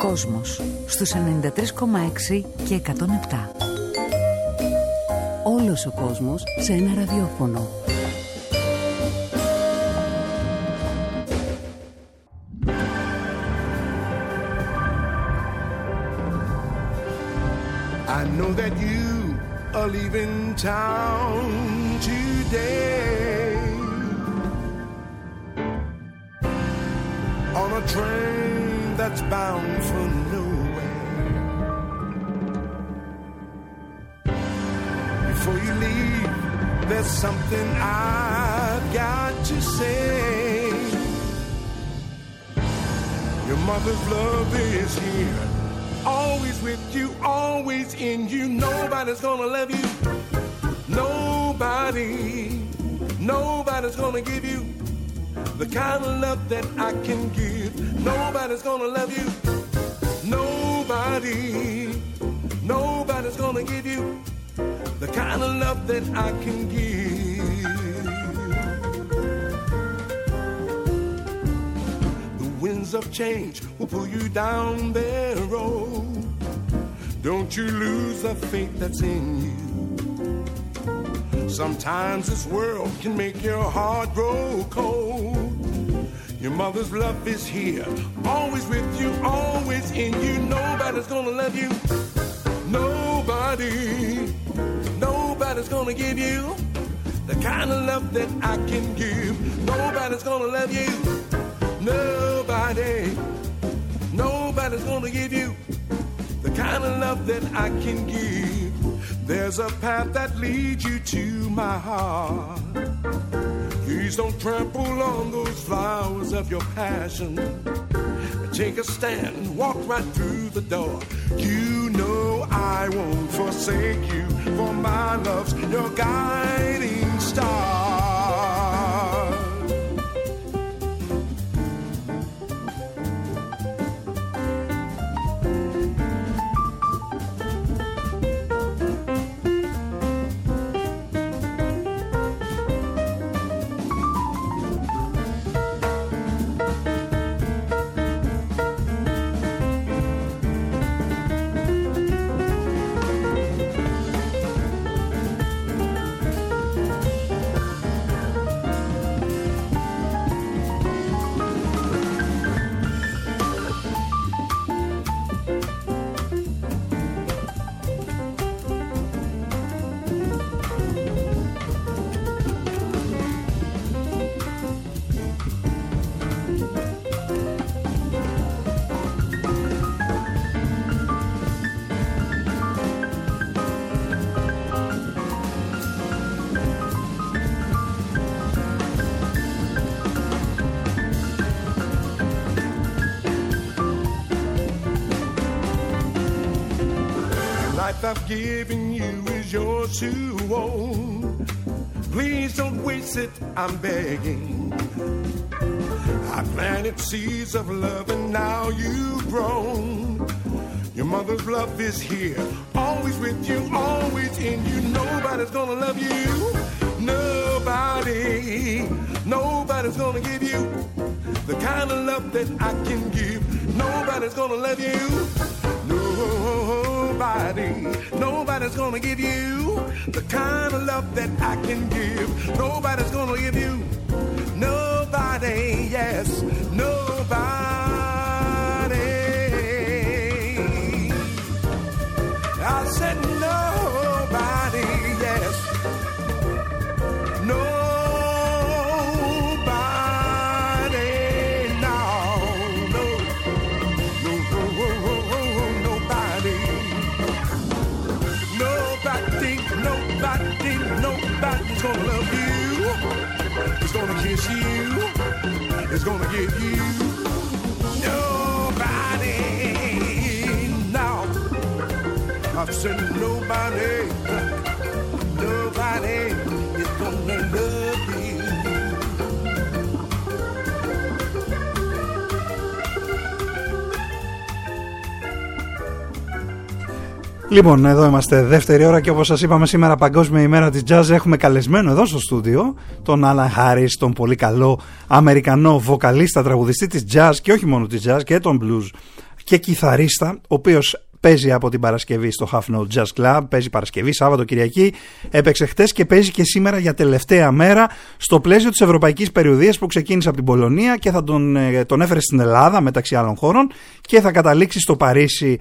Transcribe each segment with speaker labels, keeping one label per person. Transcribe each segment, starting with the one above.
Speaker 1: κόσμος στους 93,6 και 107.
Speaker 2: Όλος ο κόσμος σε ένα ραδιόφωνο.
Speaker 3: I know that you are leaving town today on a train that's bound for nowhere. Before you leave, there's something I've got to say. Your mother's love is here, always with you, always in you. Nobody's gonna love you. Nobody's gonna give you the kind of love that I can give. Nobody's gonna love you. Nobody's gonna give you the kind of love that I can give. The winds of change will pull you down their road. Don't you lose the faith that's in you. Sometimes this world can make your heart grow cold. Your mother's love is here, always with you, always in you. Nobody's gonna love you. Nobody's gonna give you the kind of love that I can give. Nobody's gonna love you. Nobody's gonna give you the kind of love that I can give. There's a path that leads you to my heart. Please don't trample on those flowers of your passion. Take a stand and walk right through the door. You know I won't forsake you, for my love's your guiding star. I've given you is yours to own. Please don't waste it, I'm begging. I planted seeds of love and now you've grown. Your mother's love is here, always with you, always in you. Nobody's gonna love you. Nobody's gonna give you the kind of love that I can give. Nobody's gonna love you. Nobody's gonna give you the kind of love that I can give. Nobody's gonna give you. Nobody, yes, nobody. I said nobody, yes, nobody. No, nobody. Nobody's gonna love you. It's gonna kiss you. It's gonna give you. Nobody. Now I've said nobody. Nobody is gonna love you.
Speaker 4: Λοιπόν, εδώ είμαστε δεύτερη ώρα και όπως σας είπαμε σήμερα Παγκόσμια ημέρα της jazz. Έχουμε καλεσμένο εδώ στο στούντιο τον Alan Harris, τον πολύ καλό Αμερικανό βοκαλίστα, τραγουδιστή της jazz και όχι μόνο της jazz και τον blues και κιθαρίστα, ο οποίος παίζει από την Παρασκευή στο Half Note Jazz Club, παίζει Παρασκευή, Σάββατο, Κυριακή, έπαιξε χτες και παίζει και σήμερα για τελευταία μέρα στο πλαίσιο της Ευρωπαϊκής Περιοδίας που ξεκίνησε από την Πολωνία και θα τον έφερε στην Ελλάδα μεταξύ άλλων χώρων και θα καταλήξει στο Παρίσι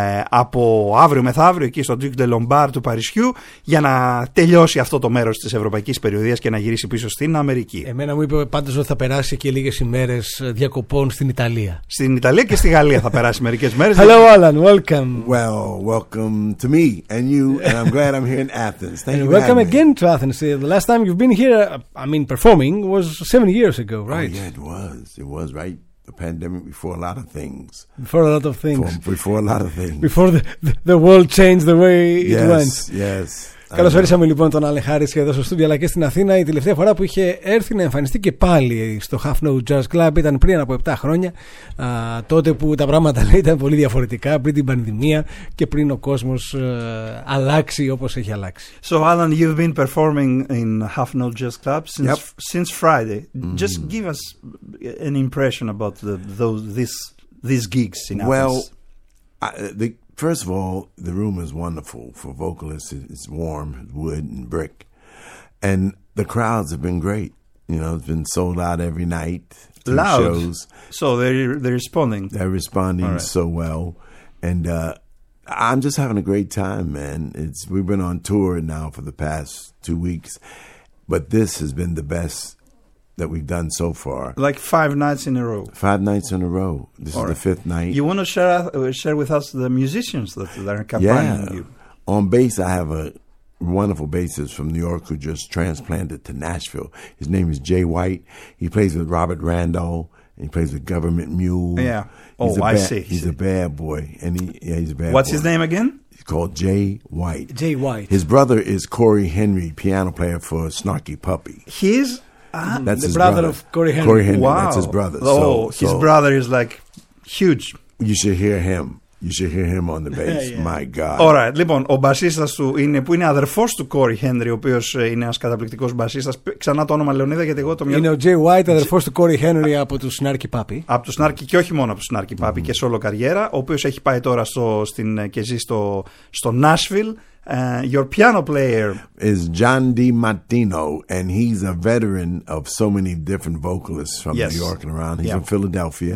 Speaker 4: από αύριο μεθαύριο εκεί στο Duc de Lombard του Παρισιού για να τελειώσει αυτό το μέρος της Ευρωπαϊκής Περιοδίας και να γυρίσει πίσω στην Αμερική.
Speaker 5: Εμένα μου είπε πάντως ότι θα περάσει και λίγες ημέρες διακοπών στην Ιταλία.
Speaker 4: Στην Ιταλία και στη Γαλλία θα περάσει μερικές μέρες.
Speaker 5: Hello Alan, welcome.
Speaker 6: Well, welcome to me and you, and I'm glad I'm here in Athens. Thank you.
Speaker 5: Welcome again to Athens. The last time you've been here, I mean, performing was 7 years ago, right?
Speaker 6: Oh, yeah, it was. It was, right? The pandemic before a lot of things.
Speaker 5: Before a lot of things.
Speaker 6: Before a lot of things.
Speaker 5: Before the world changed the way it went.
Speaker 6: Yes.
Speaker 5: Καλώς ορίσαμε λοιπόν τον Άλεν Χάρις εδώ στο στούντιο αλλά και στην Αθήνα. Η τελευταία φορά που είχε έρθει να εμφανιστεί και πάλι στο Half Note Jazz Club ήταν πριν από 7 χρόνια. Τότε που τα πράγματα λέει ήταν πολύ διαφορετικά, πριν την πανδημία και πριν ο κόσμος αλλάξει όπως έχει αλλάξει.
Speaker 4: So Alan, you've been performing in Half Note Jazz Club since Friday. Just give us an impression about these gigs in Athens.
Speaker 6: Well, first of all, the room is wonderful for vocalists. It's warm, it's wood and brick. And the crowds have been great. You know, it's been sold out every night.
Speaker 4: Loud.
Speaker 6: Shows.
Speaker 4: So they're responding.
Speaker 6: They're responding
Speaker 4: right.
Speaker 6: so well. And I'm just having a great time, man. We've been on tour now for the past 2 weeks. But this has been the best that we've done so far.
Speaker 4: Like 5 nights in a row.
Speaker 6: 5 nights in a row. This is the 5th night.
Speaker 4: You want to share with us the musicians that are accompanying you?
Speaker 6: On bass, I have a wonderful bassist from New York who just transplanted to Nashville. His name is Jay White. He plays with Robert Randall. And he plays with Government Mule.
Speaker 4: Yeah.
Speaker 6: I see. He's a bad boy. And he's a bad boy.
Speaker 4: What's his name again?
Speaker 6: He's called Jay White.
Speaker 5: Jay White.
Speaker 6: His brother is Corey Henry, piano player for Snarky Puppy.
Speaker 4: He's
Speaker 6: that's
Speaker 5: the
Speaker 6: his
Speaker 5: brother of Corey Henry.
Speaker 6: Corey Henry,
Speaker 4: wow.
Speaker 6: that's his brother.
Speaker 4: His brother is like huge.
Speaker 6: You should hear him. You should hear him on the bass.
Speaker 5: Yeah.
Speaker 6: My God.
Speaker 4: Alright, λοιπόν, ο μπασίστας του που είναι αδερφός του Corey Henry, ο οποίος είναι ένας καταπληκτικός μπασίστας. Ξανά το όνομα Λεωνίδα, γιατί εγώ το
Speaker 5: είναι ο Jay White, αδερφός του Corey Henry από του Snarky Puppy.
Speaker 4: Από του Snarky και όχι μόνο από του Snarky Puppy και solo καριέρα, ο οποίος έχει πάει τώρα και ζει στο Nashville. Your piano player
Speaker 6: is John DiMartino, and he's a veteran of so many different vocalists from New York and around. He's from Philadelphia.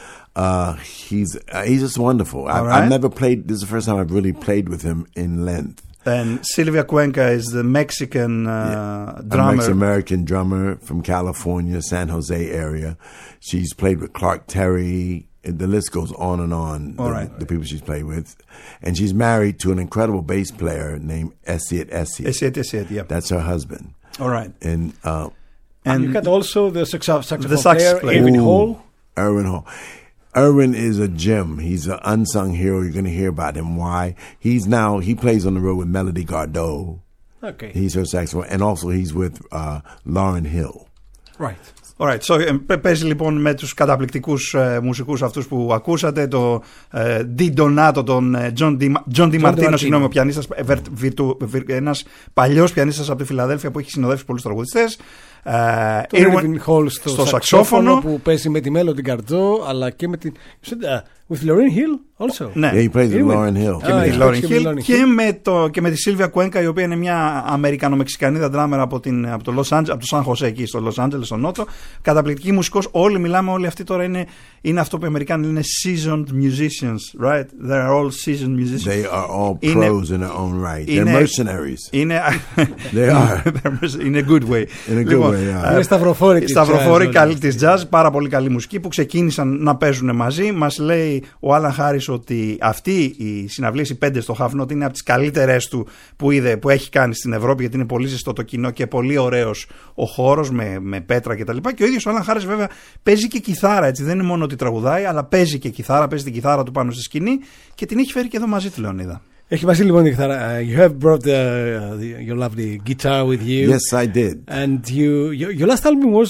Speaker 6: He's just wonderful. I've never played. This is the first time I've really played with him in length.
Speaker 4: And Sylvia Cuenca is the Mexican drummer.
Speaker 6: A Mexican-American drummer from California, San Jose area. She's played with Clark Terry. The list goes on and on. The people she's played with, and she's married to an incredible bass player named Essiet.
Speaker 4: Essiet, yeah.
Speaker 6: That's her husband.
Speaker 4: All right.
Speaker 6: And
Speaker 5: you got also the saxophone player, Erwin Hall.
Speaker 6: Erwin Hall. Erwin is a gem. He's an unsung hero. You're going to hear about him. Why? He plays on the road with Melody Gardot.
Speaker 5: Okay.
Speaker 6: He's her saxophone, and also he's with Lauryn Hill.
Speaker 5: Right.
Speaker 4: Alright, so, παίζει λοιπόν με τους καταπληκτικούς μουσικούς αυτούς που ακούσατε, το Di Donato, τον John DiMartino, συγγνώμη, ο πιανίστας, ένας παλιός πιανίστας από τη Φιλαδέλφια που έχει συνοδεύσει πολλούς τραγουδιστές.
Speaker 5: Irwin Hall στο σαξόφωνο που παίζει με τη Melody Gardot αλλά και με την... With Lauryn Hill also.
Speaker 4: Ναι.
Speaker 6: Yeah, he plays with Lauryn Hill.
Speaker 4: Και με τη Lauryn Hill και με τη Sylvia Cuenca, η οποία είναι μια Αμερικανο-Μεξικανίδα drummer από το San Jose εκεί στο Los Angeles, στο Νότο. Καταπληκτική μουσικός. Όλοι μιλάμε, όλοι αυτοί τώρα είναι αυτό που οι Αμερικάνοι λένε seasoned musicians, right? They are all seasoned musicians.
Speaker 6: They are all pros in their own right. They're mercenaries. They are.
Speaker 4: In a good way.
Speaker 6: In a good way, yeah.
Speaker 5: Είναι σταυροφόροι
Speaker 4: καλή της jazz, πάρα πολύ καλή μουσική που ξεκίνησαν να παίζουν μαζί. Μας λέει ο Άλαν Χάρις ότι αυτή η συναυλίες, οι 5 στο Half Note, είναι από τις καλύτερες του που έχει κάνει στην Ευρώπη, γιατί είναι πολύ ζεστό το κοινό και πολύ ωραίος ο χώρος με πέτρα κτλ. Και ο ίδιος ο Άλαν Χάρις βέβαια παίζει και κιθάρα, έτσι, δεν είναι μόνο ότι τραγουδάει, αλλά παίζει και κιθάρα, παίζει την κιθάρα του πάνω στη σκηνή και την έχει φέρει και εδώ μαζί τη Λεωνίδα.
Speaker 5: Έχει μαζί λοιπόν η κιθάρα. You have brought your lovely guitar with you.
Speaker 6: Yes, I did.
Speaker 5: And your last album was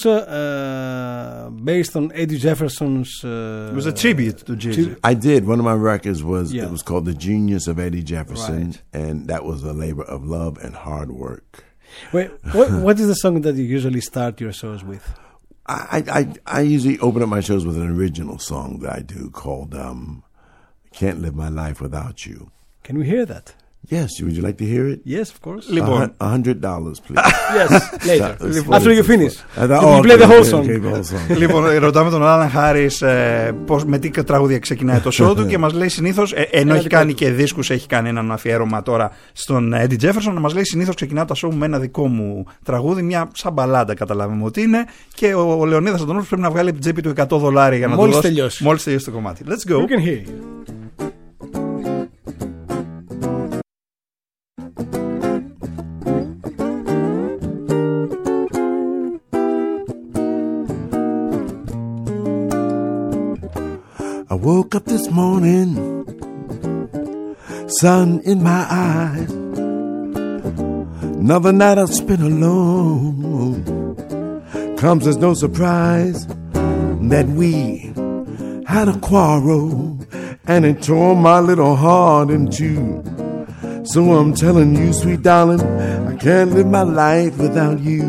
Speaker 5: based on Eddie Jefferson's.
Speaker 4: It was a tribute to Jesus.
Speaker 6: I did. One of my records it was called The Genius of Eddie Jefferson,
Speaker 5: right.
Speaker 6: And that was a labor of love and hard work.
Speaker 5: Wait, what is the song that you usually start your shows with?
Speaker 6: I usually open up my shows with an original song that I do called can't live my life without you.
Speaker 5: Can we hear that?
Speaker 6: Yes, would you like to hear it?
Speaker 5: Yes, of course.
Speaker 4: Λοιπόν,
Speaker 6: $100, please.
Speaker 5: Yes, later. After you finish.
Speaker 6: You
Speaker 5: play the whole song.
Speaker 4: Λοιπόν, ρωτάμε τον Άλαν Χάρις με τι τραγούδια ξεκινάει το show του και μας λέει συνήθως, ενώ έχει κάνει και δίσκους, έχει κάνει έναν αφιέρωμα τώρα στον Eddie Jefferson, μας λέει συνήθως ξεκινάω τα show με ένα δικό μου τραγούδι, μια σαν μπαλάντα καταλάβουμε ότι είναι, και ο Λεωνίδας Αντωνόπουλος πρέπει να βγάλει από την τσέπη του $100 για να το δώσει. Μόλις τελειώσει το κομμάτι. Let's go.
Speaker 5: We can hear you.
Speaker 6: I woke up this morning, sun in my eyes. Another night I spent alone. Comes as no surprise that we had a quarrel, and it tore my little heart in two. So I'm telling you, sweet darling, I can't live my life without you.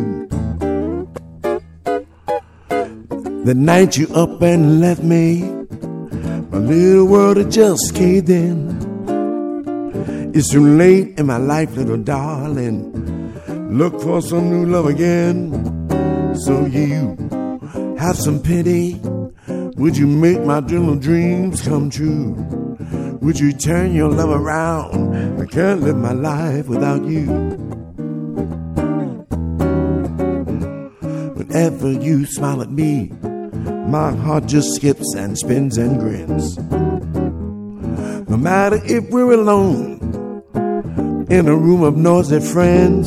Speaker 6: The night you up and left me, my little world had just caved in. It's too late in my life, little darling. Look for some new love again. So you have some pity. Would you make my little dreams come true? Would you turn your love around? I can't live my life without you. Whenever you smile at me, my heart just skips and spins and grins. No matter if we're alone in a room of noisy friends.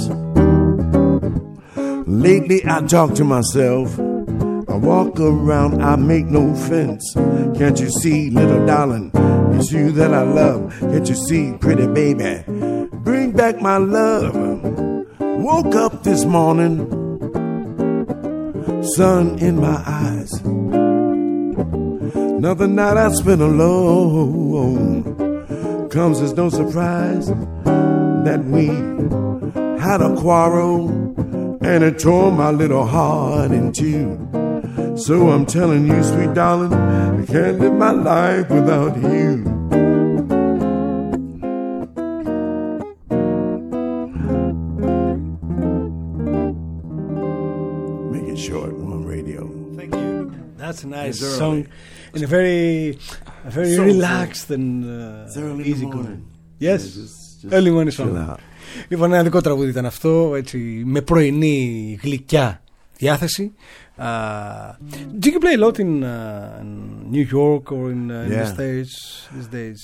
Speaker 6: Lately I talk to myself, I walk around, I make no fence. Can't you see, little darling, it's you that I love. Can't you see, pretty baby, bring back my love. Woke up this morning, sun in my eyes. Another night I spent alone. Comes as no surprise that we had a quarrel, and it tore my little heart in two. So I'm telling you, sweet darling, I can't live my life without you. Make it short, on radio.
Speaker 5: Thank you. That's a nice song. In a very so relaxed and easy going. Yes, just early morning song. Λοιπόν, ένα δικό τραγούδι ήταν αυτό, έτσι, με πρωινή γλυκιά διάθεση. Do you play a lot in New York or in the States these days?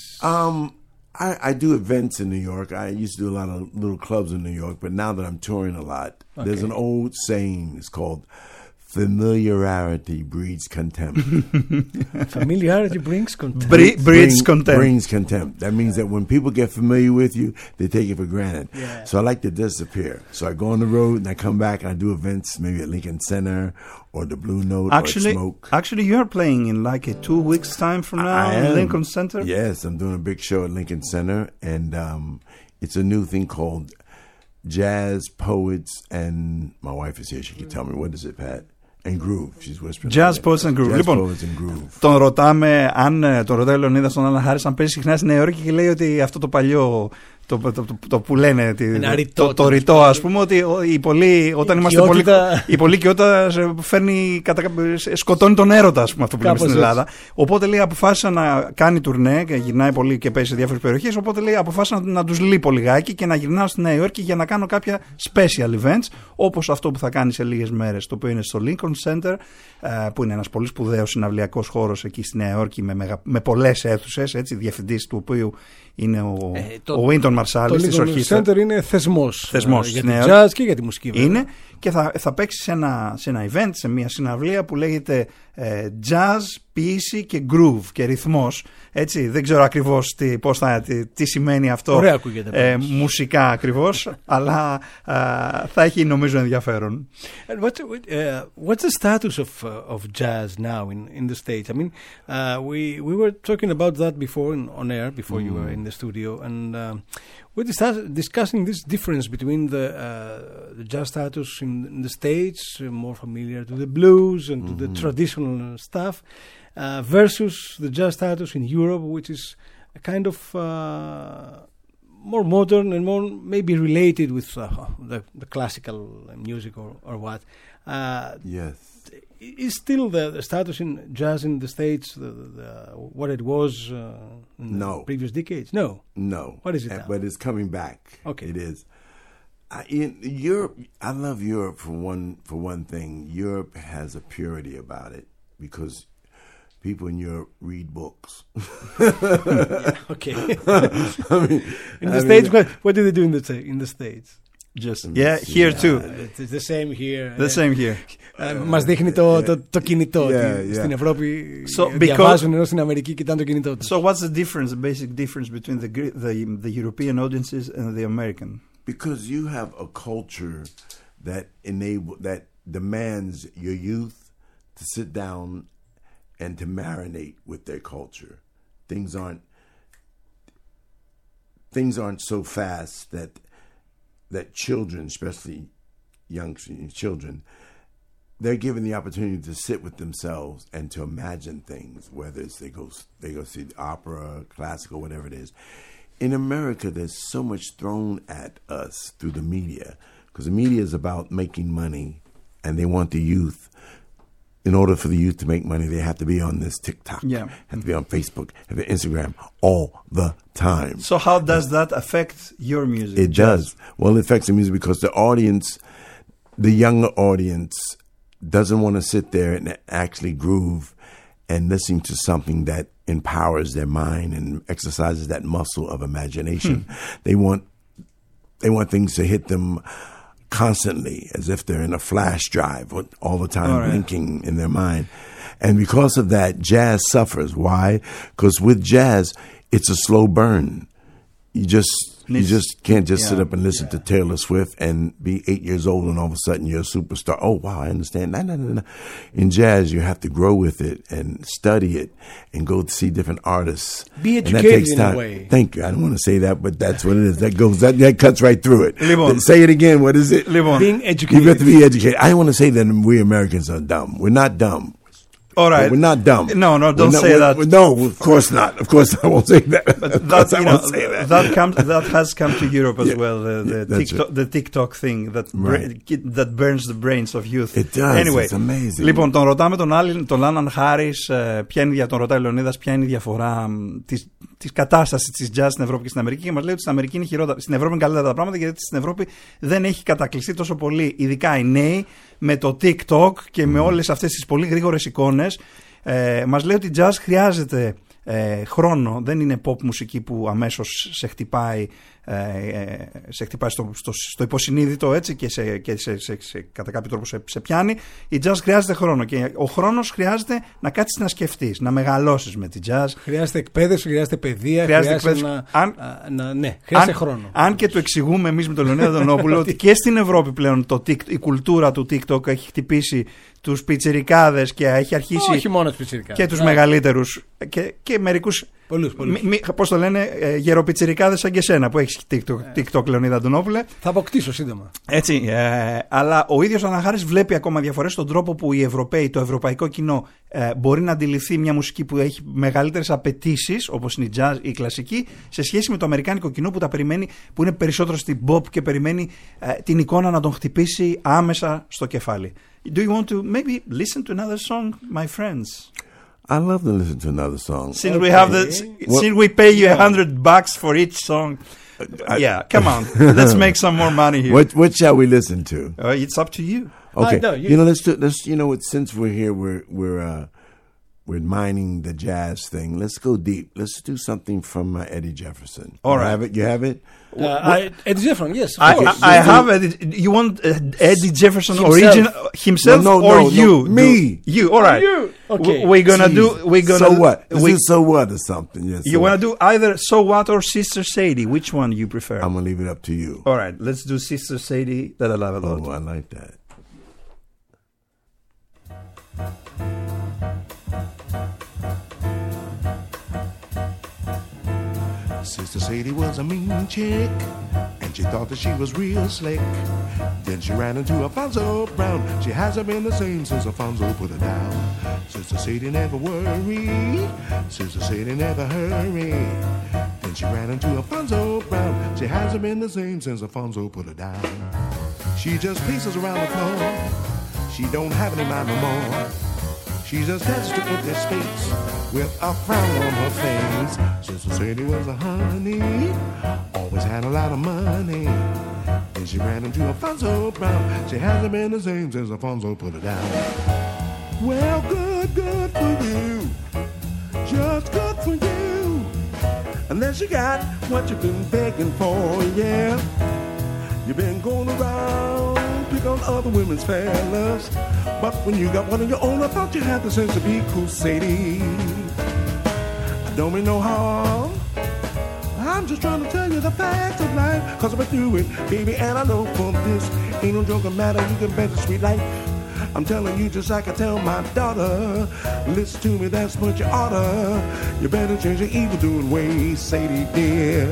Speaker 6: I do events in New York. I used to do a lot of little clubs in New York, but now that I'm touring a lot, there's an old saying, it's called familiarity breeds contempt.
Speaker 5: Familiarity brings contempt.
Speaker 4: Breeds contempt.
Speaker 6: Brings contempt. That means that when people get familiar with you, they take it for granted.
Speaker 5: Yeah.
Speaker 6: So I like to disappear. So I go on the road and I come back and I do events, maybe at Lincoln Center or the Blue Note or at Smoke.
Speaker 4: Actually, you are playing in like 2 weeks' time from now in Lincoln Center?
Speaker 6: Yes, I'm doing a big show at Lincoln Center, and it's a new thing called Jazz Poets, and my wife is here. She can tell me, what is it, Pat? And groove, she's whispering.
Speaker 4: Jazz Poets and Groove.
Speaker 6: Jazz
Speaker 4: Λοιπόν,
Speaker 6: Poets and Groove.
Speaker 4: τον ρωτάμε, τον ρωτάει ο Λεωνίδας τον Άλαν Χάρις αν παίζει συχνά στη Νέα Υόρκη, και λέει ότι αυτό το παλιό, το που λένε, το ρητό, ας πούμε, ότι όταν είμαστε η πολλή οικειότητα σκοτώνει τον έρωτα, ας πούμε, αυτό που λέμε στην Ελλάδα. Οπότε λέει αποφάσισα να κάνει τουρνέ, και γυρνάει πολύ και παίζει σε διάφορες περιοχές. Οπότε λέει αποφάσισα να τους λείπω λιγάκι και να γυρνάω στη Νέα Υόρκη για να κάνω κάποια special events, όπως αυτό που θα κάνει σε λίγες μέρες, το οποίο είναι στο Lincoln Center, που είναι ένας πολύ σπουδαίος συναυλιακός χώρος εκεί στη Νέα Υόρκη, με πολλές αίθουσες, έτσι, διευθυντής του οποίου είναι ο Wynton Marsalis της ορχήστρας.
Speaker 5: Το Center είναι θεσμός για την jazz και για τη μουσική.
Speaker 4: Είναι, και θα παίξει σε ένα event, σε μια συναυλία που λέγεται jazz, ποίηση και groove και ρυθμός. Έτσι, δεν ξέρω ακριβώς τι σημαίνει αυτό.
Speaker 5: Ωραία ακούγεται.
Speaker 4: Μουσικά ακριβώς, αλλά θα έχει νομίζω ενδιαφέρον.
Speaker 5: What's the status of jazz now in the States? I mean, we were talking about that before on air, before you were in the studio, and we're discussing this difference between the jazz status in the States, more familiar to the blues and to the traditional stuff, versus the jazz status in Europe, which is a kind of more modern and more maybe related with the classical music or what.
Speaker 6: Yes.
Speaker 5: Is still the status in jazz in the States what it was in the previous decades? No. What is it now?
Speaker 6: But it's coming back.
Speaker 5: Okay.
Speaker 6: It is. In Europe, I love Europe for one thing. Europe has a purity about it because people in Europe read books.
Speaker 5: Yeah, okay. In the States, what do they do in the States?
Speaker 4: Just here too.
Speaker 5: It's the same here.
Speaker 4: The same here.
Speaker 5: Μας δείχνει το κινητό. Στην Ευρώπη διαβάζουν, ενώ στην Αμερική κοιτάνε το κινητό τους.
Speaker 4: So what's the basic difference between the European audiences and the American?
Speaker 6: Because you have a culture that demands your youth to sit down and to marinate with their culture. Things aren't so fast that children, especially young children, they're given the opportunity to sit with themselves and to imagine things, whether it's they go see the opera, classical, whatever it is. In America, there's so much thrown at us through the media, because the media is about making money, and they want the youth. In order for the youth to make money, they have to be on this TikTok, have to be on Facebook, have to be on Instagram all the time.
Speaker 4: So how does that affect your music?
Speaker 6: It does. Well, it affects the music because the younger audience doesn't want to sit there and actually groove and listen to something that empowers their mind and exercises that muscle of imagination. They want things to hit them constantly, as if they're in a flash drive all the time, blinking in their mind. And because of that, jazz suffers. Why? Because with jazz, it's a slow burn. You just can't sit up and listen to Taylor Swift and be 8 years old and all of a sudden you're a superstar. Oh, wow, I understand. No. In jazz, you have to grow with it and study it and go to see different artists.
Speaker 5: Be educated in a way.
Speaker 6: Thank you. I don't want to say that, but that's what it is. That cuts right through it. Say it again. What is it?
Speaker 5: Being educated.
Speaker 6: You have to be educated. I don't want to say that we Americans are dumb. We're not dumb.
Speaker 4: All right.
Speaker 6: But we're not dumb.
Speaker 4: No, don't say that.
Speaker 6: No, of course not. Of course I won't say that.
Speaker 4: But that has come to Europe as well. The TikTok thing that burns the brains of youth.
Speaker 6: It does.
Speaker 4: Anyway,
Speaker 6: it's amazing.
Speaker 4: Λοιπόν, τον ρωτάμε τον Άλαν Χάρις, τον ρωτάει ο Λεωνίδας ποια είναι η διαφορά της κατάστασης της jazz στην Ευρώπη και στην Αμερική, και μας λέει ότι στην Αμερική είναι χειρότερα. Στην Ευρώπη είναι καλύτερα τα πράγματα, γιατί στην Ευρώπη δεν έχει κατακλειστεί τόσο πολύ, ειδικά οι νέοι, με το TikTok και με όλες αυτές τις πολύ γρήγορες εικόνες. Μας λέει ότι η jazz χρειάζεται χρόνο, δεν είναι pop μουσική που αμέσως σε χτυπάει στο υποσυνείδητο, έτσι, και κατά κάποιο τρόπο σε πιάνει. Η jazz χρειάζεται χρόνο και ο χρόνος χρειάζεται να κάτσεις να σκεφτείς, να μεγαλώσεις με τη jazz.
Speaker 5: Χρειάζεται εκπαίδευση, χρειάζεται παιδεία, χρειάζεται χρόνο.
Speaker 4: Αν και το εξηγούμε εμείς με τον Λεωνίδα Δονόπουλο ότι και στην Ευρώπη πλέον η κουλτούρα του TikTok έχει χτυπήσει τους πιτσιρικάδες και έχει αρχίσει.
Speaker 5: Όχι μόνο τους πιτσιρικάδες.
Speaker 4: Και τους μεγαλύτερους και μερικούς.
Speaker 5: Πολλούς.
Speaker 4: Πώς το λένε, γεροπιτσιρικάδες σαν και σένα που έχεις TikTok, Λεωνίδα Αντωνόπουλε.
Speaker 5: Θα αποκτήσω σύντομα.
Speaker 4: Έτσι. Αλλά ο ίδιος ο Αναχάρης βλέπει ακόμα διαφορές στον τρόπο που οι Ευρωπαίοι, το ευρωπαϊκό κοινό, μπορεί να αντιληφθεί μια μουσική που έχει μεγαλύτερες απαιτήσεις, όπως είναι η jazz ή η κλασική, σε σχέση με το αμερικάνικο κοινό που τα περιμένει, που είναι περισσότερο στην pop και περιμένει την εικόνα να τον χτυπήσει άμεσα στο κεφάλι. Do you want to maybe listen to another song, my friends?
Speaker 6: I love to listen to another song.
Speaker 4: Since we pay you $100 for each song, come on, let's make some more money here.
Speaker 6: What shall we listen to?
Speaker 4: It's up to you.
Speaker 6: Okay, since we're here, we're mining the jazz thing. Let's go deep. Let's do something from Eddie Jefferson.
Speaker 4: All right,
Speaker 6: you have it.
Speaker 5: Eddie Jefferson, yes.
Speaker 4: I have Eddie. You want Eddie Jefferson original himself or you?
Speaker 6: Me.
Speaker 4: You. All right.
Speaker 5: You. Okay.
Speaker 4: We're gonna do.
Speaker 6: So what? So what or something? Yes.
Speaker 4: You wanna do either So What or Sister Sadie? Which one you prefer?
Speaker 6: I'm gonna leave it up to you.
Speaker 4: All right. Let's do Sister Sadie. That I love a lot.
Speaker 6: Oh, I like that.
Speaker 3: Sister Sadie was a mean chick, and and she thought that she was real slick. Then she ran into Alfonso Brown. She hasn't been the same since Alfonso put her down. Sister Sadie never worry, Sister Sadie never hurry. Then she ran into Alfonso Brown. She hasn't been the same since Alfonso put her down. She just paces around the floor. She don't have any mind no more. She just has to empty space with a frown on her face. Sister Sadie was a honey, always had a lot of money. Then she ran into Alfonso Brown. She hasn't been the same since Alfonso put her down. Well, good for you, just good for you. Unless you got what you've been begging for, yeah. You've been going around pick on other women's fellas, but when you got one of your own, I thought you had the sense to be cool, Sadie. I don't mean no harm, I'm just trying to tell you the facts of life, cause I've been through it, baby, and I know for this ain't no joking matter, you can bet the sweet life. I'm telling you just like I tell my daughter, listen to me, that's what you oughta. You better change your evil doing ways, Sadie dear.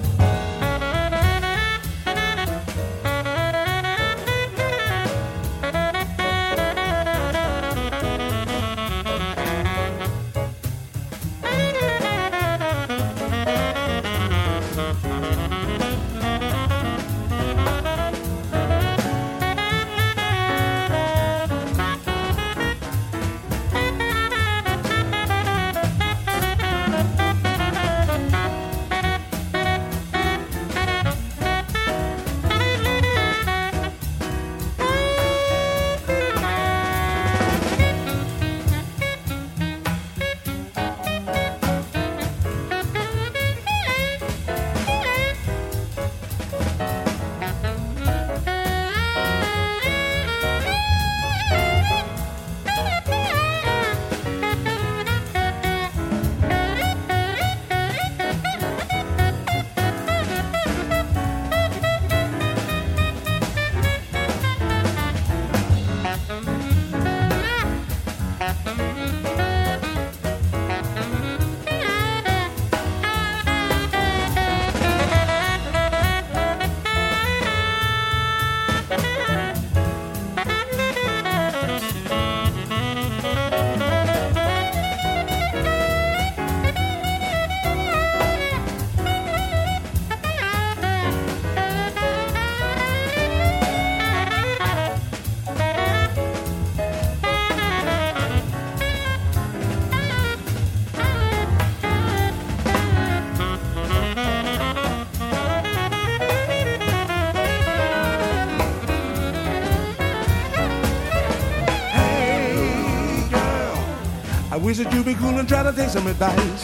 Speaker 3: I wish that you'd be cool and try to take some advice.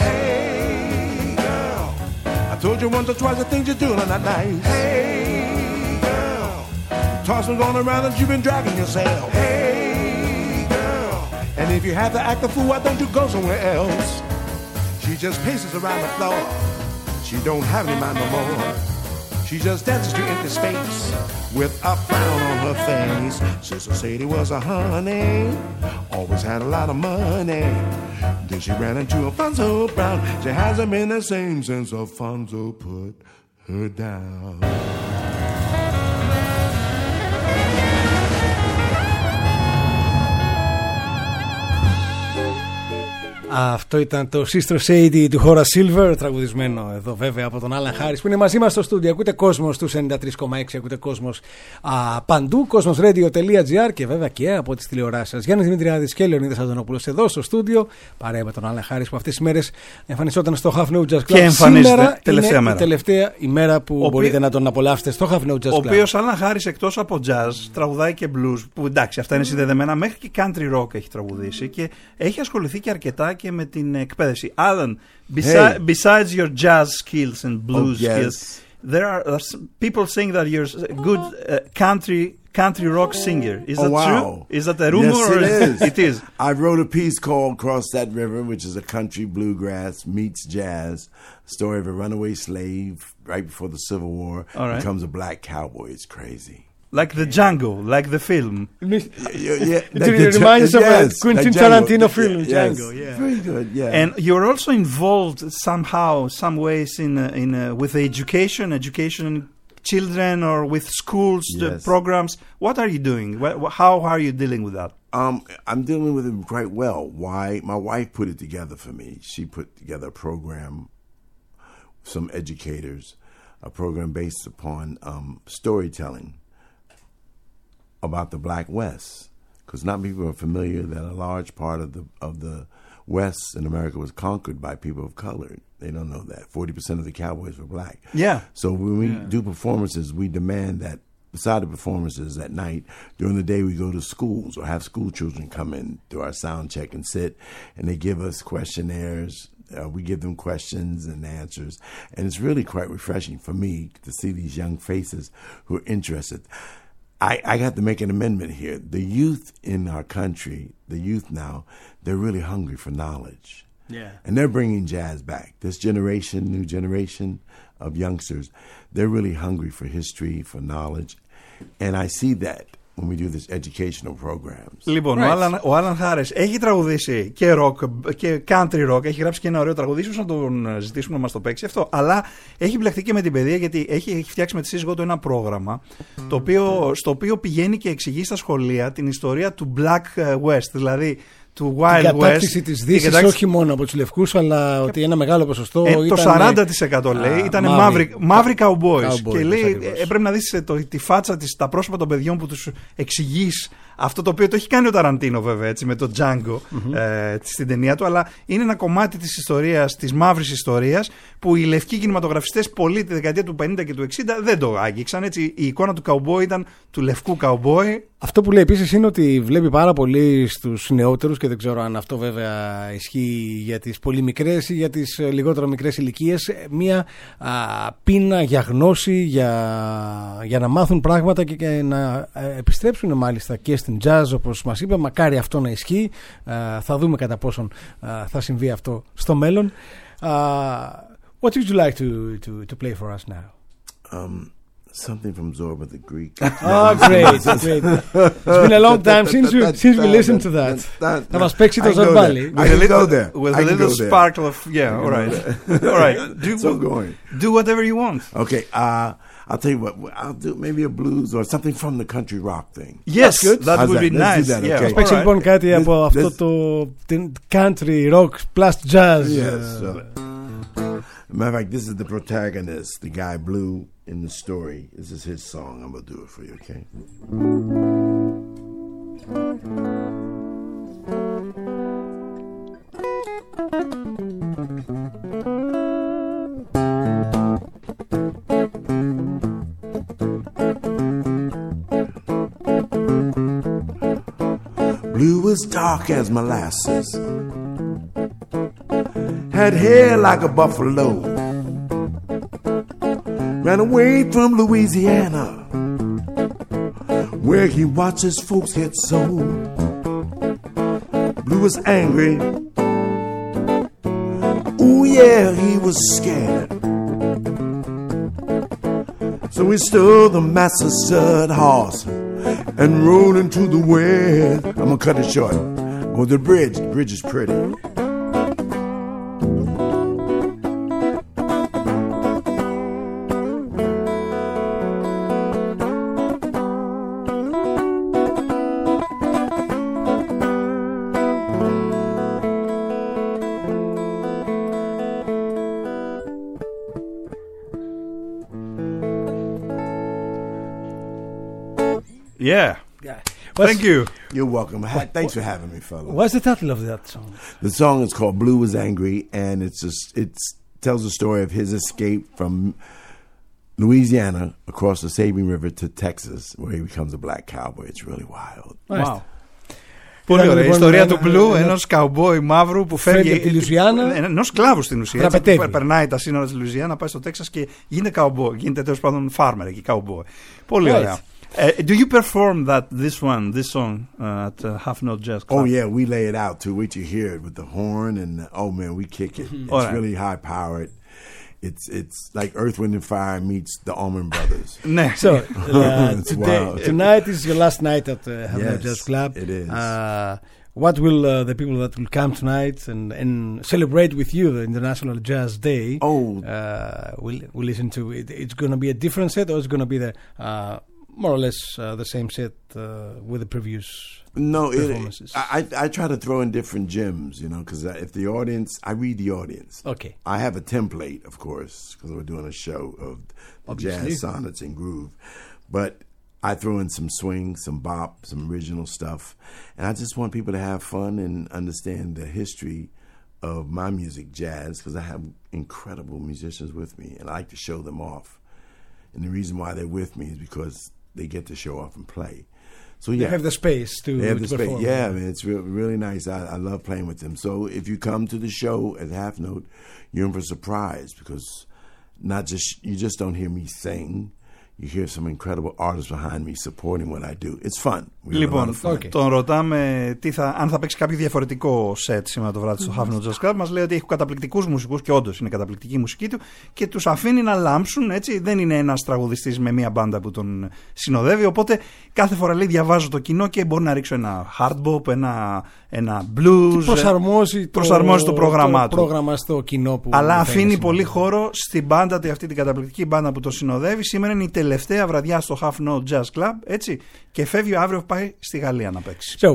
Speaker 3: Hey, girl. I told you once or twice the things you're doing are not nice. Hey, girl. Tossing going around and you've been dragging yourself. Hey, girl. And if you have to act a fool, why don't you go somewhere else? She just paces around the floor. She don't have any mind no more. She just dances to empty space with a frown on her face. Sister Sadie was a honey, always had a lot of money. Then she ran into Alfonso Brown. She hasn't been the same since Alfonso put her down.
Speaker 5: Αυτό ήταν το Sister Sadie του Horace Silver, τραγουδισμένο εδώ βέβαια από τον Alan Harris, που είναι μαζί μας στο στούντιο. Ακούτε Κόσμος στους 93,6, ακούτε Κόσμος παντού, κοσμοσradio.gr και βέβαια και από τις τηλεοράσεις σας. Γιάννης Δημητριάδης και Λεωνίδας Αντωνοπούλος εδώ στο στούντιο, παρέα με τον Alan Harris που αυτές τις μέρες εμφανιζόταν στο Half Note Jazz Club.
Speaker 4: Και εμφανίζεται τελευταία μέρα.
Speaker 5: Η τελευταία ημέρα που μπορείτε να τον απολαύσετε στο Half Note Jazz Club.
Speaker 4: Ο οποίος Alan Harris εκτός από jazz τραγουδάει και blues, που εντάξει αυτά είναι συνδεδεμένα, μέχρι και country rock έχει τραγουδήσει και έχει ασχοληθεί και αρκετά και με την εκπαίδευση. Alan, besides your jazz skills and blues skills, there are people saying that you're a good country rock singer. Is that true? Is that a rumor?
Speaker 6: Yes,
Speaker 3: it
Speaker 6: is.
Speaker 3: It is.
Speaker 6: I wrote a piece called Cross That River, which is a country bluegrass meets jazz story of a runaway slave right before the Civil War. Becomes a black cowboy. It's crazy.
Speaker 4: Like the Django, like the film.
Speaker 5: It reminds of a Quentin Tarantino film, Django. Yeah,
Speaker 6: very good. Yeah,
Speaker 4: and you're also involved somehow, some ways in with the education children or with schools, the programs? What are you doing? How are you dealing with that?
Speaker 6: I'm dealing with it quite well. Why? My wife put it together for me. She put together a program, some educators, a program based upon storytelling about the Black West. Because not many people are familiar that a large part of the West in America was conquered by people of color. They don't know that. 40% of the cowboys were black.
Speaker 4: Yeah.
Speaker 6: So when we do performances, we demand that beside the performances at night, during the day we go to schools or have school children come in, do our sound check and sit, and they give us questionnaires. We give them questions and answers. And it's really quite refreshing for me to see these young faces who are interested. I got to make an amendment here. The youth in our country, the youth now, they're really hungry for knowledge.
Speaker 5: Yeah.
Speaker 6: And they're bringing jazz back. This generation, new generation of youngsters, they're really hungry for history, for knowledge. And I see that when we do this educational programs.
Speaker 4: Λοιπόν, ο Άλαν Χάρες έχει τραγουδήσει και rock και country rock, έχει γράψει και ένα ωραίο τραγουδί, ίσως να τον ζητήσουμε να μας το παίξει αυτό, αλλά έχει μπλεχτεί και με την παιδεία, γιατί έχει φτιάξει με τη σύζυγό του ένα πρόγραμμα στο οποίο πηγαίνει και εξηγεί στα σχολεία την ιστορία του Black West, δηλαδή του Wild West.
Speaker 5: Την κατάκτηση της Δύσης, όχι μόνο από τους λευκούς, αλλά ότι ένα μεγάλο ποσοστό ήταν...
Speaker 4: Το 40% λέει ήταν μαύροι cowboys. Και λέει πρέπει να δεις τη φάτσα της, τα πρόσωπα των παιδιών που τους εξηγείς αυτό το οποίο το έχει κάνει ο Ταραντίνο βέβαια, έτσι, με το Django στην ταινία του, αλλά είναι ένα κομμάτι της ιστορίας, της μαύρης ιστορίας, που οι λευκοί κινηματογραφιστές πολύ τη δεκαετία του 50 και του 60 δεν το άγγιξαν. Έτσι, η εικόνα του cowboy ήταν του λευκού cowboy.
Speaker 5: Αυτό που λέει επίσης είναι ότι βλέπει πάρα πολύ στους νεότερους, και δεν ξέρω αν αυτό βέβαια ισχύει για τις πολύ μικρές ή για τις λιγότερο μικρές ηλικίες, μία πείνα για γνώση, για να μάθουν πράγματα και να επιστρέψουν μάλιστα και στην jazz, όπως μας είπε. Μακάρι αυτό να ισχύει. Θα δούμε κατά πόσον θα συμβεί αυτό στο μέλλον. What would you like to play for us now?
Speaker 6: Something from Zorba the Greek.
Speaker 5: Oh, great. It's been a long time since we listened to that. Θα μας παίξει το Ζορμπάλι.
Speaker 6: I can go there.
Speaker 4: With a little sparkle of... Yeah, all right. All right. Do whatever you want.
Speaker 6: Okay, I'll tell you what, I'll do maybe a blues or something from the country rock thing.
Speaker 4: Yes, that would be nice.
Speaker 5: Let's παίξει λοιπόν κάτι από αυτό το country rock plus jazz.
Speaker 6: Yes. Matter of fact, this is the protagonist, the guy Blue in the story. This is his song. I'm going to do it for you, okay? Blue was dark as molasses, had hair like a buffalo, ran away from Louisiana, where he watched his folks get sold. Blue was angry, ooh yeah, he was scared. So he stole the master's stud horse and rode into the west. I'm gonna cut it short. Go to the bridge. The bridge is pretty.
Speaker 4: Yeah. Thank you.
Speaker 6: You're welcome. Thanks for having me, fellow.
Speaker 5: What's the title of that song?
Speaker 6: The song is called Blue Was Angry, and it tells the story of his escape from Louisiana across the Sabine River to Texas, where he becomes a black cowboy. It's really wild.
Speaker 4: Wow. Πολύ ωραία. Η ιστορία του Blue, ενός καουμπόι μαύρου που φεύγει
Speaker 5: από τη Λουιζιάννα.
Speaker 4: Ενός κλάβου στην ουσία. Περνάει τα σύνορα της Λουιζιάννα, πάει στο Τέξας και γίνεται καουμπόι. Γίνεται τέλος πάντων φάρμερ εκεί, καουμπόι. Πολύ ωραία. Do you perform this song at Half Note Jazz Club?
Speaker 6: Oh yeah, we lay it out too. Wait till you hear it with the horn and oh man, we kick it. It's really high powered. It's like Earth, Wind and Fire meets the Allman Brothers.
Speaker 5: So tonight is your last night at Half Note Jazz Club.
Speaker 6: It is.
Speaker 5: what will the people that will come tonight and celebrate with you the International Jazz Day will listen to? It's going to be a different set, or it's going to be the more or less the same set with the previous performances?
Speaker 6: I try to throw in different gems, because if the audience, I read the audience.
Speaker 5: Okay.
Speaker 6: I have a template, of course, because we're doing a show of jazz sonnets and groove, but I throw in some swing, some bop, some original stuff, and I just want people to have fun and understand the history of my music, jazz, because I have incredible musicians with me, and I like to show them off. And the reason why they're with me is because they get to show off and play. So yeah,
Speaker 5: they have the space to perform.
Speaker 6: Yeah, I mean, it's really nice. I love playing with them. So if you come to the show at Half Note, you're in for a surprise, because you just don't hear me sing. You hear some incredible artists behind me supporting what I do. It's fun.
Speaker 4: Λοιπόν, τον ρωτάμε αν θα παίξει κάποιο διαφορετικό σετ σήμερα το βράδυ στο Half Note Jazz Club. Μας λέει ότι έχει καταπληκτικούς μουσικούς, και όντως είναι καταπληκτική η μουσική του, και τους αφήνει να λάμψουν, έτσι. Δεν είναι ένας τραγουδιστής με μία μπάντα που τον συνοδεύει. Οπότε κάθε φορά, λέει, διαβάζω το κοινό και μπορώ να ρίξω ένα hard bop, ένα blues. Προσαρμόζει το πρόγραμμά του.
Speaker 5: Πρόγραμμα στο κοινό που.
Speaker 4: Αλλά αφήνει πολύ χώρο στην μπάντα του, αυτή την καταπληκτική μπάντα που τον συνοδεύει. Σήμερα είναι η τελευταία βραδιά στο Half Note Jazz Club, έτσι. Και φεύγει αύριο, πάει στη Γαλλία να παίξει.
Speaker 5: So,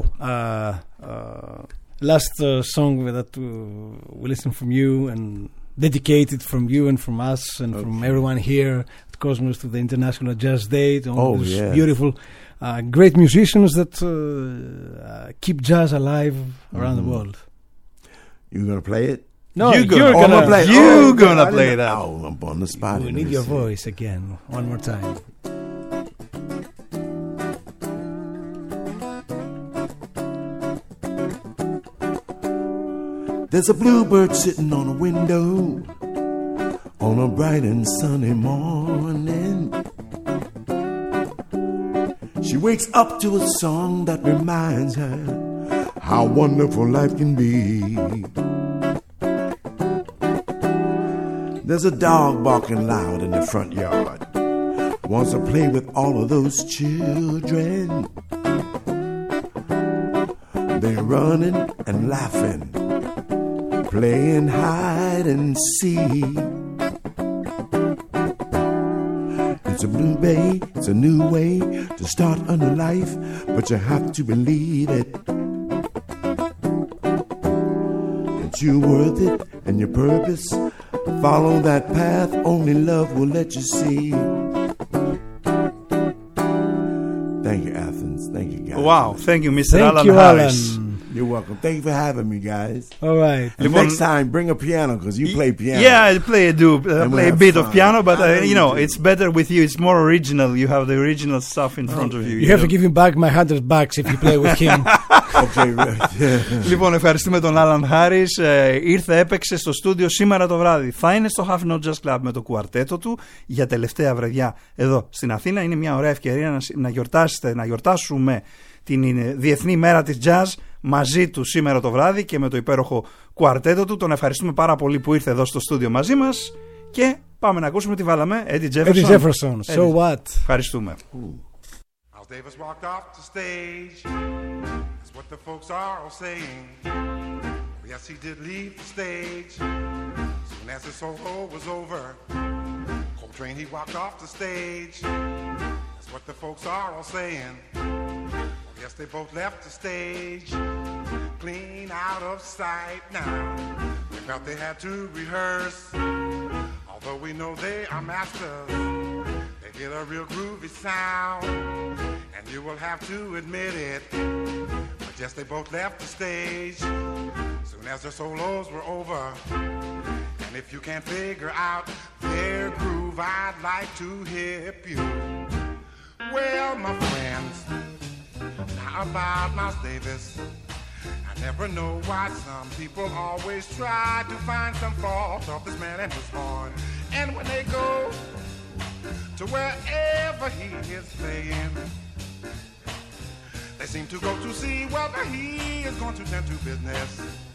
Speaker 5: last song that we listen from you and dedicated from you and from us and from everyone here at Cosmos to the International Jazz Day, to all these beautiful, great musicians that keep jazz alive around the world.
Speaker 6: You're going to play it?
Speaker 5: No, you're
Speaker 4: gonna play that.
Speaker 6: Oh, I'm on the spot.
Speaker 5: We need your voice again, one more time.
Speaker 6: There's a bluebird sitting on a window on a bright and sunny morning. She wakes up to a song that reminds her how wonderful life can be. There's a dog barking loud in the front yard, wants to play with all of those children. They're running and laughing, playing hide and seek. It's a blue bay, it's a new way to start a new life, but you have to believe it. That you're worth it and your purpose. Follow that path, only love will let you see. Thank you, Athens. Thank you, guys.
Speaker 4: Wow, thank you, Mr.
Speaker 5: Thank
Speaker 4: Alan
Speaker 5: you,
Speaker 4: Harris.
Speaker 5: Alan.
Speaker 6: You're welcome. Thank you for having me, guys.
Speaker 5: All right.
Speaker 6: And next time, bring a piano, because you play piano.
Speaker 4: Yeah, I play a bit of piano, but it's better with you. It's more original. You have the original stuff in front of you.
Speaker 5: You have to give him back my $100 if you play with him.
Speaker 6: Okay, right.
Speaker 4: Λοιπόν, ευχαριστούμε τον Alan Harris. Ήρθε, έπαιξε στο στούντιο σήμερα το βράδυ. Θα είναι στο Half Note Jazz Club με το κουαρτέτο του για τελευταία βραδιά εδώ στην Αθήνα. Είναι μια ωραία ευκαιρία να γιορτάσουμε την Διεθνή Μέρα της Jazz μαζί του σήμερα το βράδυ και με το υπέροχο κουαρτέτο του. Τον ευχαριστούμε πάρα πολύ που ήρθε εδώ στο στούντιο μαζί μας και πάμε να ακούσουμε τι βάλαμε. Eddie Jefferson.
Speaker 5: So what?
Speaker 4: Ευχαριστούμε.
Speaker 3: Miles Davis walked off the stage. That's what the folks are all saying. Yes, he did leave the stage. Soon as his solo was over, Coltrane, he walked off the stage. That's what the folks are all saying. Yes, they both left the stage, clean out of sight now. They felt they had to rehearse, although we know they are masters. They get a real groovy sound, and you will have to admit it. But yes, they both left the stage, soon as their solos were over. And if you can't figure out their groove, I'd like to hip you. Well, my friends, how about Miles Davis? I never know why some people always try to find some fault of this man and his horn. And when they go to wherever he is playing, they seem to go to see whether he is going to tend to business.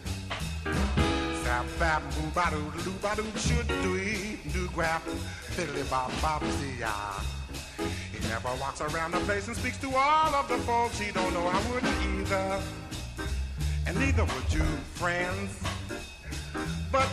Speaker 3: Zap, bap, boom, ba-doo, doo, ba-doo, should do, do, grab, fiddly, bop, bop, see, He never walks around the place and speaks to all of the folks he don't know. I wouldn't either. and neither would you, friends. But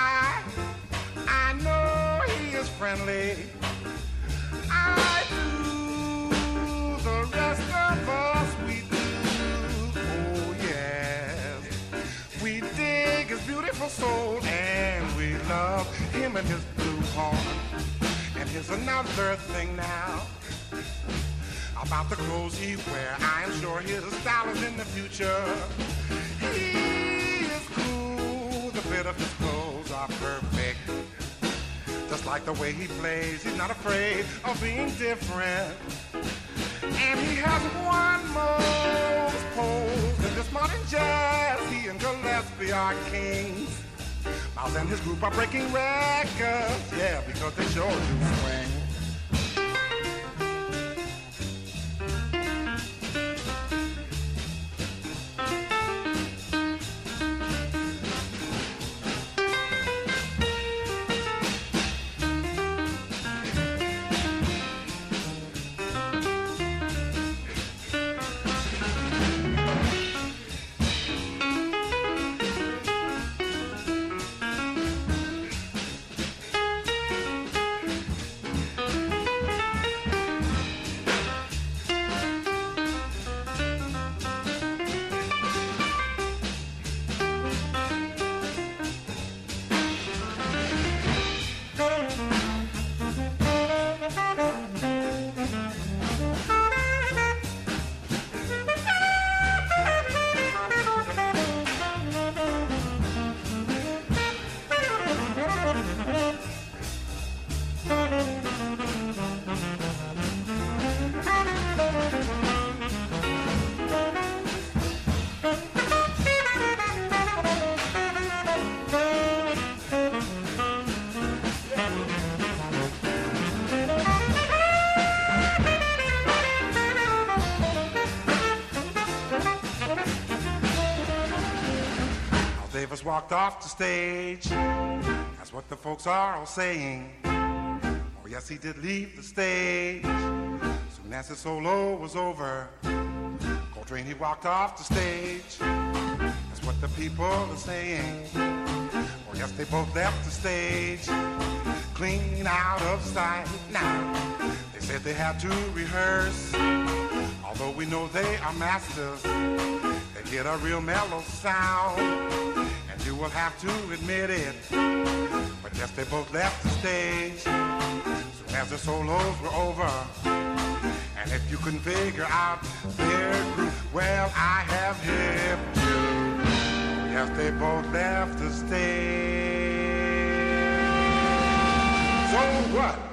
Speaker 3: I know he is friendly. I do, the rest of us we do. Oh yes, we dig his beautiful soul and we love him and his blue horn. And here's another thing now about the clothes he wear. I am sure his style is in the future. He is cool, the fit of his clothes are perfect. Just like the way he plays, he's not afraid of being different. And he has one most pose in this modern jazz. He and Gillespie are kings. Miles and his group are breaking records, yeah, because they sure do swing. Davis walked off the stage. That's what the folks are all saying. Oh yes, he did leave the stage. Soon as his solo was over, Coltrane, he walked off the stage. That's what the people are saying. Oh yes, they both left the stage, clean out of sight. Now, they said they had to rehearse. Although we know they are masters, they get a real mellow sound. You will have to admit it, but yes, they both left the stage soon as the solos were over. And if you couldn't figure out their groove, well, I have helped you. Yes, they both left the stage. So what?